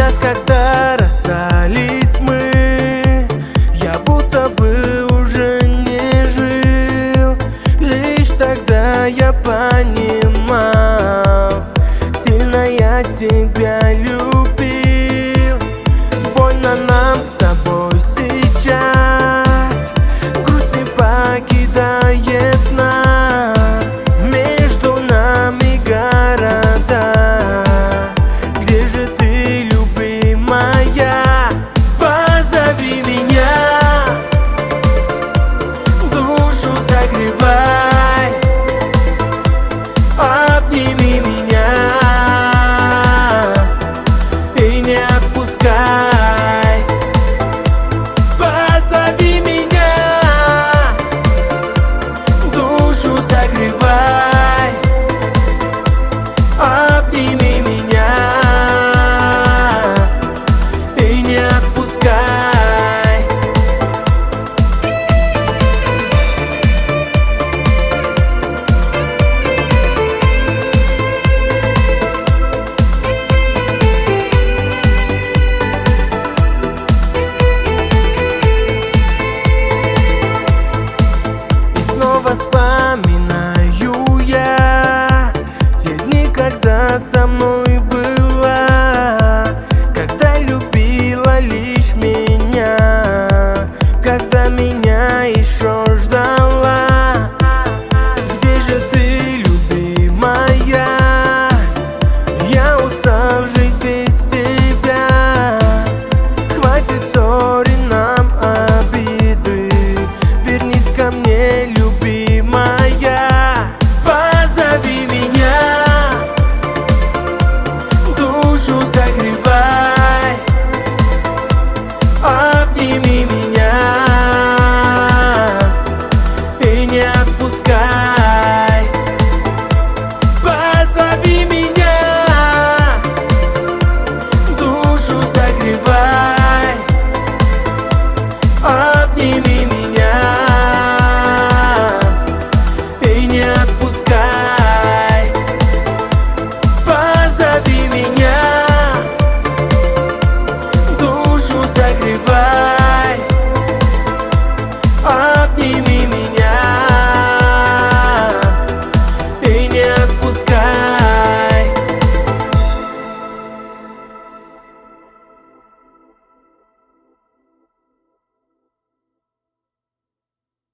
раз, когда расстались мы, я будто бы уже не жил. Лишь тогда я понимал, сильно я тебя любил. Больно нам с тобой сейчас, грусть не покидает нас. Между нами города, где же ты, любимая? Позови меня, душу согревай, обними меня и не отпускай. Позови меня, душу согревай, обними меня и не отпускай. И снова вспоминаю я те дни, когда со мной